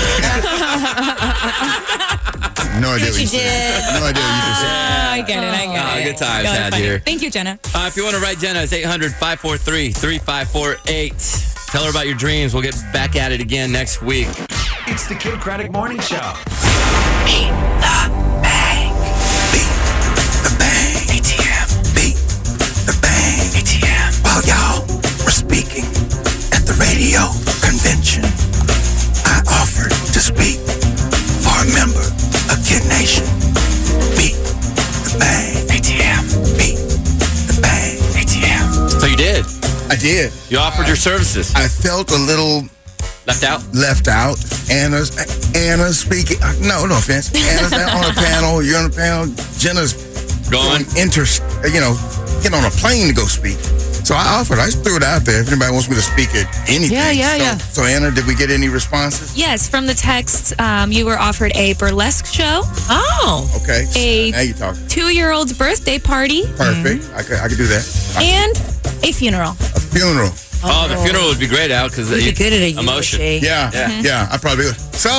No idea Yes, what you you said. did. No idea what you just said. Uh, I get it. I get Oh, it. good times That was had funny. here. Thank you, Jenna. Uh, if you want to write Jenna, it's eight hundred, five four three, three five four eight. Tell her about your dreams. We'll get back at it again next week. It's the Kid Craddock Morning Show. Beat the bang. Beat the bang. A T M. Beat the bang. A T M. While y'all were speaking at the radio convention, I offered to speak for a member of Kid Nation. Beat the bang. A T M. Beat the bang. A T M. So you did. I did. You offered your services. I felt a little Left out? left out. Anna's Anna's speaking. No, no offense. Anna's on a panel. You're on a panel. Jenna's Going. Inter, you know, get on a plane to go speak. So I offered. I just threw it out there. If anybody wants me to speak at anything. Yeah, yeah, so, yeah. So Anna, did we get any responses? Yes, from the text, um, you were offered a burlesque show, Oh, Okay. A- now you talking. two-year-old's birthday party, Perfect. I could. I could do that. and a funeral. A funeral. Oh, the funeral would be great out because you'd be good at a emotion. eulogy. Yeah. Yeah. Yeah. I probably would. So,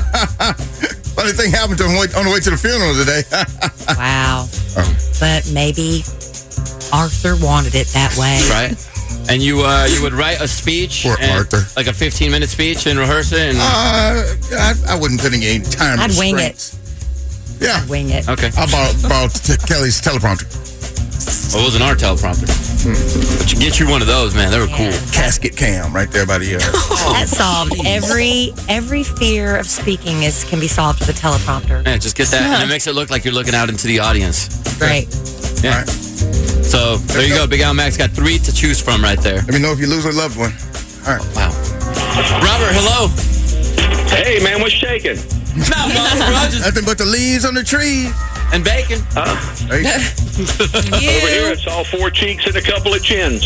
funny thing happened to him on the way to the funeral today. Wow. Oh. But maybe Arthur wanted it that way. Right? And you uh, you would write a speech, Poor and- Arthur. like a fifteen minute speech, and rehearse it. And Uh, I, I wouldn't put any time. I'd wing it. restraints. Yeah. Wing it. okay, I borrowed, borrowed t- Kelly's teleprompter. well, it wasn't our teleprompter, but you get you one of those, man. They were cool. Casket cam right there by the. Uh, That solved every every fear of speaking is can be solved with a teleprompter. Man, just get that, and it makes it look like you're looking out into the audience. Great. Yeah. All right. So there you go. Big Al Max got three to choose from right there. Let me know if you lose a loved one. All right. Wow. Robert, hello. Hey, man, what's shaking? Not much, bro. Just Nothing but the leaves on the tree. and bacon. Huh? Hey, Over here, it's all four cheeks and a couple of chins.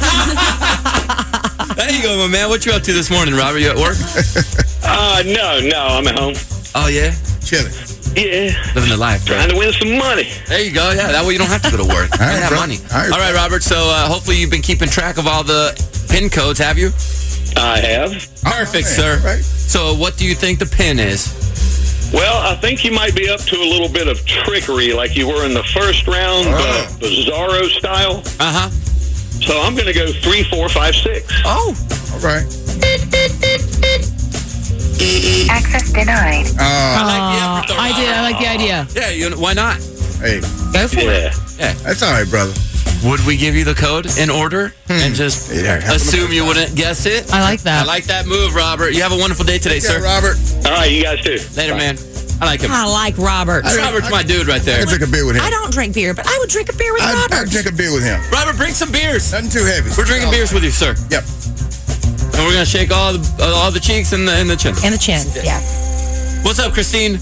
There you go, my man. What you up to this morning, Robert? You at work? Uh, no, no, I'm at home. Oh yeah, chilling. Yeah, living the life, bro. trying to win some money. There you go. Yeah, that way you don't have to go to work. All right, You have bro. money. All right, All right, bro. Robert. So uh, hopefully you've been keeping track of all the pin codes, have you? I have. Perfect, man. sir. Right. So what do you think the pin is? Well, I think you might be up to a little bit of trickery like you were in the first round, Oh. but Bizarro style. Uh huh. So I'm going to go three, four, five, six. Oh. All right. Access denied. Uh, I like the effort, though, I did. I like the idea. Yeah, you know, why not? hey, Go for Yeah. Yeah. that's all right, brother. Would we give you the code in order and just Yeah, have assume you wouldn't guess it? I like that. I like that move, Robert. You have a wonderful day today, Yeah, sir. Robert. All right, you guys too. Later, man. I like him. I like Robert. Robert's my dude right I there. can drink a beer with him. I don't drink beer, but I would drink a beer with I'd, Robert. I'd drink a beer with him. Robert, bring some beers. Nothing too heavy. We're drinking beers with you, sir. Yep. And we're gonna shake all the uh, all the cheeks and the and the chin. And the chins, yes. What's up, Christine?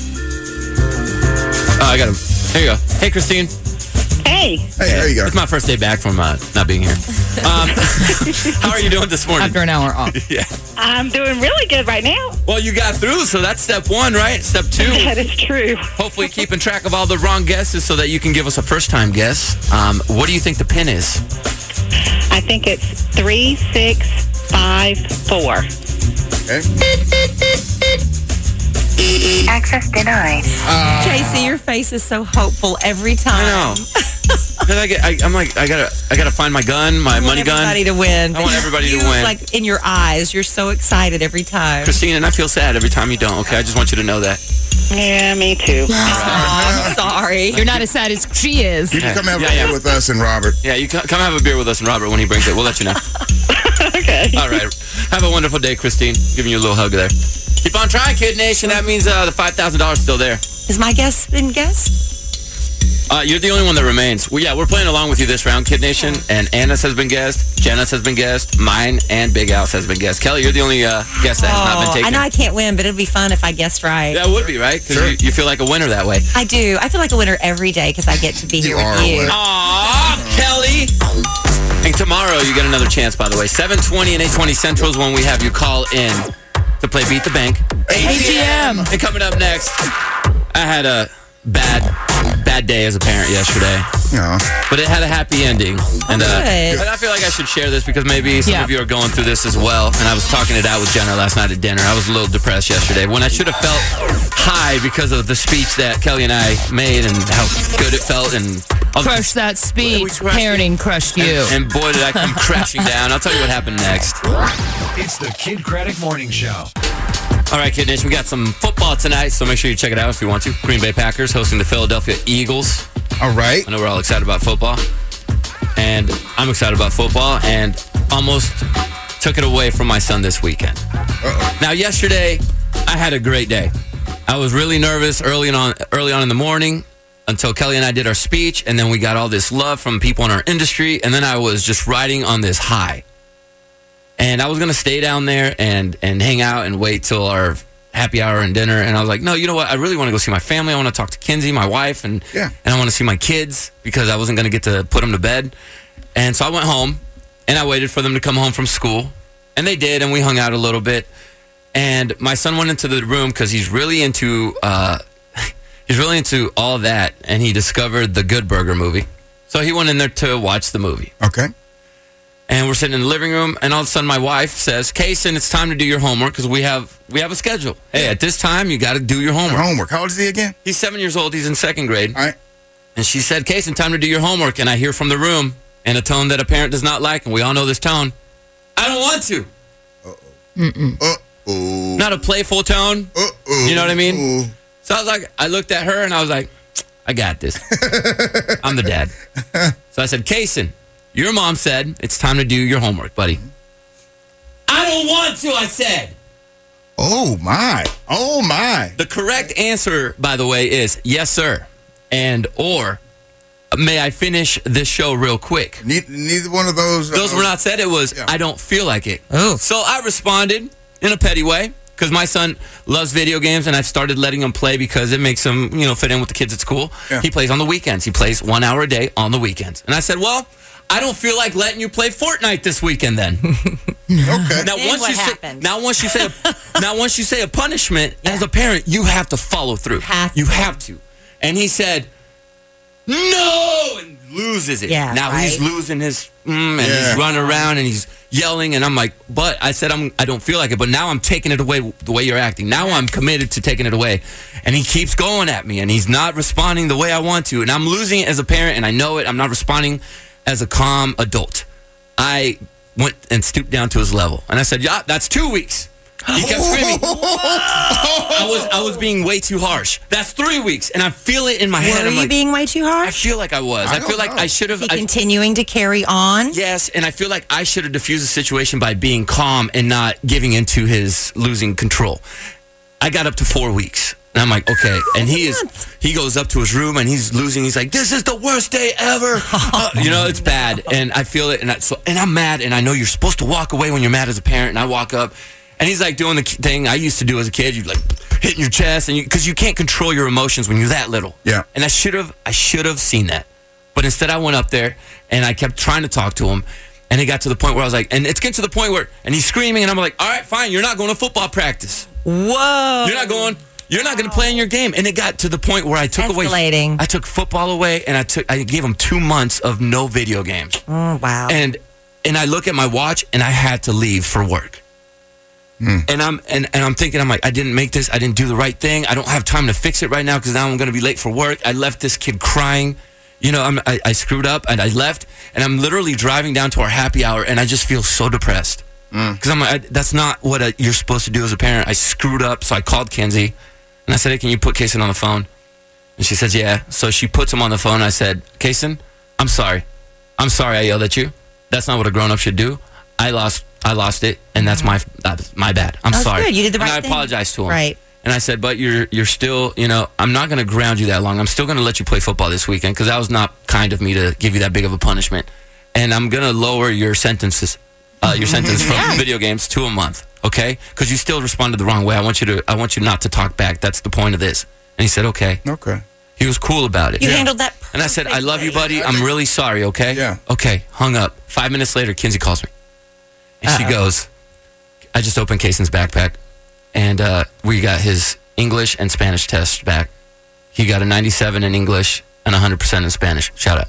Oh, I got him. Here you go. Hey, Christine. Hey, Hey, there you go. It's my first day back from uh, not being here. Um, how are you doing this morning? After an hour off. Yeah. I'm doing really good right now. Well, you got through, so that's step one, right? Step two. That is true. Hopefully, keeping track of all the wrong guesses so that you can give us a first-time guess. Um, what do you think the pin is? I think it's three, six, five, four. Okay. Access denied. J C, your face is so hopeful every time. I know. 'Cause I get, I, I'm like, I gotta, I gotta find my gun, my I want money gun. everybody to win. I want everybody You, to win. Like in your eyes, you're so excited every time. Christine, and I feel sad every time you don't. Okay, I just want you to know that. Yeah, me too. Oh, I'm sorry. You're not as sad as she is. You can come have Yeah, a beer yeah. with us and Robert. Yeah, you come, come have a beer with us and Robert when he brings it. We'll let you know. Okay. All right. Have a wonderful day, Christine. Giving you a little hug there. Keep on trying, Kid Nation. That means uh, the five thousand dollars is still there. Is my guess been guessed? Uh, you're the only one that remains. Well, yeah, we're playing along with you this round, Kid Nation. And Anna's has been guessed. Jenna's has been guessed. Mine and Big Al's has been guessed. Kelly, you're the only uh, guest that has not been Oh, taken. I know I can't win, but it'd be fun if I guessed right. That would be, right? Because Sure. you, you feel like a winner that way. I do. I feel like a winner every day because I get to be here are with a you. winner. Aw, Kelly. And tomorrow you get another chance, by the way. seven twenty and eight twenty Central is when we have you call in to play Beat the Bank. A T M. And coming up next, I had a bad, bad day as a parent yesterday. No. But it had a happy ending. And, uh, good. and I feel like I should share this because maybe some Yeah. of you are going through this as well. And I was talking it out with Jenna last night at dinner. I was a little depressed yesterday when I should have felt high because of the speech that Kelly and I made and how good it felt. And all the- Crush that speech. We crushed it. Parenting crushed you. And, and boy, did I come crashing down. I'll tell you what happened next. It's the Kid Craddock Morning Show. All right, Kid Nation, we got some football tonight, so make sure you check it out if you want to. Green Bay Packers hosting the Philadelphia Eagles. All right. I know we're all excited about football, and I'm excited about football, and almost took it away from my son this weekend. Uh-oh. Now, yesterday, I had a great day. I was really nervous early on, early on in the morning until Kelly and I did our speech, and then we got all this love from people in our industry, and then I was just riding on this high. And I was going to stay down there and, and hang out and wait till our happy hour and dinner. And I was like, no, you know what? I really want to go see my family. I want to talk to Kinsey, my wife, and, Yeah. and I want to see my kids because I wasn't going to get to put them to bed. And so I went home and I waited for them to come home from school. And they did, and we hung out a little bit. And my son went into the room because he's really into uh, he's really into all that. And he discovered the Good Burger movie. So he went in there to watch the movie. Okay. And we're sitting in the living room, and all of a sudden my wife says, Kaysen, it's time to do your homework because we have we have a schedule. Hey, at this time, you got to do your homework. Homework. How old is he again? He's seven years old. He's in second grade. All right. And she said, Kaysen, time to do your homework. And I hear from the room in a tone that a parent does not like, and we all know this tone, I don't want to. Uh-oh. Not a playful tone. Uh-oh. You know what I mean? Uh-oh. So I was like, I looked at her, and I was like, I got this. I'm the dad. So I said, Kaysen, your mom said it's time to do your homework, buddy. I don't want to, I said. Oh, my. Oh, my. The correct answer, by the way, is yes, sir. And or may I finish this show real quick? Neither, neither one of those. Those uh, were not said. It was, Yeah. I don't feel like it. Oh. So I responded in a petty way because my son loves video games and I've started letting him play because it makes him, you know, fit in with the kids at school. Yeah. He plays on the weekends. He plays one hour a day on the weekends. And I said, well, I don't feel like letting you play Fortnite this weekend then. Okay. Now Then once what you say, happened? now once you say a, now once you say a punishment as a parent, you have to follow through. Have you to. have to. And he said, "No," and loses it. Yeah, now he's right. losing his mm, and Yeah. he's running around and he's yelling and I'm like, "But I said I'm I don't feel like it, but now I'm taking it away the way you're acting. Now I'm committed to taking it away." And he keeps going at me and he's not responding the way I want to and I'm losing it as a parent and I know it. I'm not responding as a calm adult. I went and stooped down to his level. And I said, yeah, that's two weeks. He kept screaming. I was I was being way too harsh. That's three weeks, and I feel it in my head. Were I'm you like, being way too I harsh? feel like I was. I, I feel like know. I should have. Is he continuing to carry on? Yes, and I feel like I should have diffused the situation by being calm and not giving into his losing control. I got up to four weeks. And I'm like, okay. And he is, he goes up to his room and he's losing. He's like, this is the worst day ever. Uh, you know, it's bad. And I feel it. And, I, so, and I'm mad. And I know you're supposed to walk away when you're mad as a parent. And I walk up and he's like doing the thing I used to do as a kid. You like hitting your chest. and you Because you can't control your emotions when you're that little. Yeah. And I should have, I should have seen that. But instead I went up there and I kept trying to talk to him. And it got to the point where I was like, and it's getting to the point where, and he's screaming. And I'm like, all right, fine. You're not going to football practice. Whoa. You're not going. You're not going to play in your game. And it got to the point where I took Escalating. away. I took football away, and I took. I gave him two months of no video games. Oh, wow. And and I look at my watch, and I had to leave for work. Hmm. And I'm and, and I'm thinking, I'm like, I didn't make this. I didn't do the right thing. I don't have time to fix it right now because now I'm going to be late for work. I left this kid crying. You know, I'm, I, I screwed up, and I left, and I'm literally driving down to our happy hour, and I just feel so depressed. Because I'm like, I, that's not what a, you're supposed to do as a parent. I screwed up, so I called Kenzie, and I said, hey, can you put Kaysen on the phone? And she says, yeah. So she puts him on the phone. I said, Kaysen, I'm sorry. I'm sorry I yelled at you. That's not what a grown-up should do. I lost I lost it, and that's my that's my bad. I'm That's sorry. good. You did the right and I thing. apologized to him. Right. And I said, but you're you're still, you know, I'm not going to ground you that long. I'm still going to let you play football this weekend because that was not kind of me to give you that big of a punishment. And I'm going to lower your sentences, uh, your sentence from Yeah. video games to a month, okay? Because you still responded the wrong way. I want you to, I want you not to talk back. That's the point of this. And he said, okay. Okay. He was cool about it. You handled that And I said, I love you, buddy. I I'm think- really sorry, okay? Yeah. Okay, hung up. Five minutes later, Kinsey calls me. And she Uh-oh. goes, I just opened Kaysen's backpack, and uh, we got his English and Spanish test back. He got a ninety-seven in English and one hundred percent in Spanish. Shout out.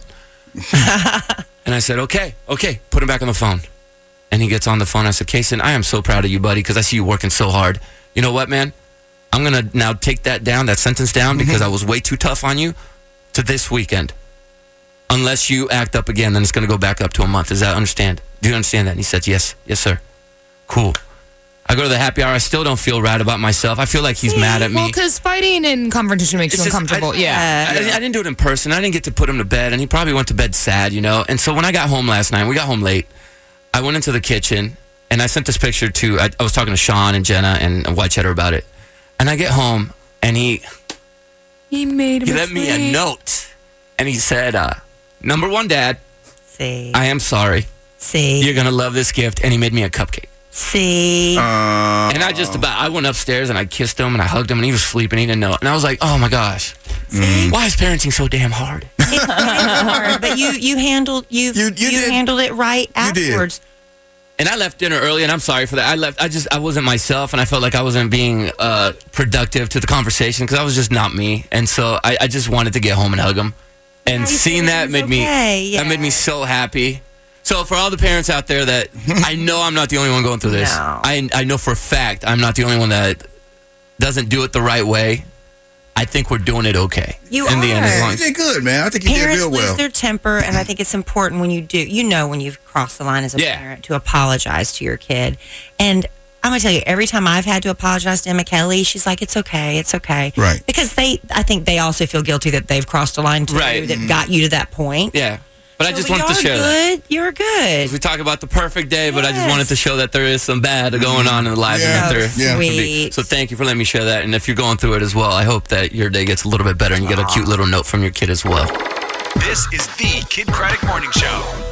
And I said, okay, okay, put him back on the phone. And he gets on the phone. I said, Kaysen, I am so proud of you, buddy, because I see you working so hard. You know what, man? I'm going to now take that down, that sentence down, because I was way too tough on you, to this weekend. Unless you act up again, then it's going to go back up to a month. Does that understand? Do you understand that? And he said, yes, yes, sir. Cool. I go to the happy hour. I still don't feel right about myself. I feel like he's mad at me. Well, because fighting and confrontation makes It's you just- uncomfortable. I, yeah. I, I didn't do it in person. I didn't get to put him to bed, and he probably went to bed sad, you know. And so when I got home last night, we got home late. I went into the kitchen, and I sent this picture to, I, I was talking to Sean and Jenna and White Cheddar about it. And I get home, and he He made him he a left me a tweet. note, and he said, uh, number one, Dad, See. I am sorry. See. You're going to love this gift. And he made me a cupcake. See. Uh, And I just about, I went upstairs and I kissed him and I hugged him and he was sleeping. He didn't know. And I was like, oh my gosh. Why is parenting so damn hard? It's hard, but you you handled you You- you, you did. handled it right You did. afterwards. And I left dinner early and I'm sorry for that. I left, I just, I wasn't myself and I felt like I wasn't being uh, productive to the conversation because I was just not me. And so I, I just wanted to get home and hug him. And Now you seeing feel that it's made me, okay, that made me yeah. so happy. So for all the parents out there that, I know I'm not the only one going through this. No. I, I know for a fact I'm not the only one that doesn't do it the right way. I think we're doing it okay. You in the end, as are. long you as did good, man. I think you Parents did real lose well. their temper, and I think it's important when you do. You know when you've crossed the line as a Yeah. parent to apologize to your kid. And I'm gonna tell you, every time I've had to apologize to Emma Kelly, she's like, "It's okay, it's okay," Right. Because they, I think they also feel guilty that they've crossed a line too, Right. that got you to that point. yeah. But I So just wanted to you're share that. good. You're good. We talk about the perfect day, but I just Yes. wanted to show that there is some bad going on in the lives Yeah. and that there Yeah. can be. Sweet. So thank you for letting me share that. And if you're going through it as well, I hope that your day gets a little bit better and you get a cute little note from your kid as well. This is the Kid Craddock Morning Show.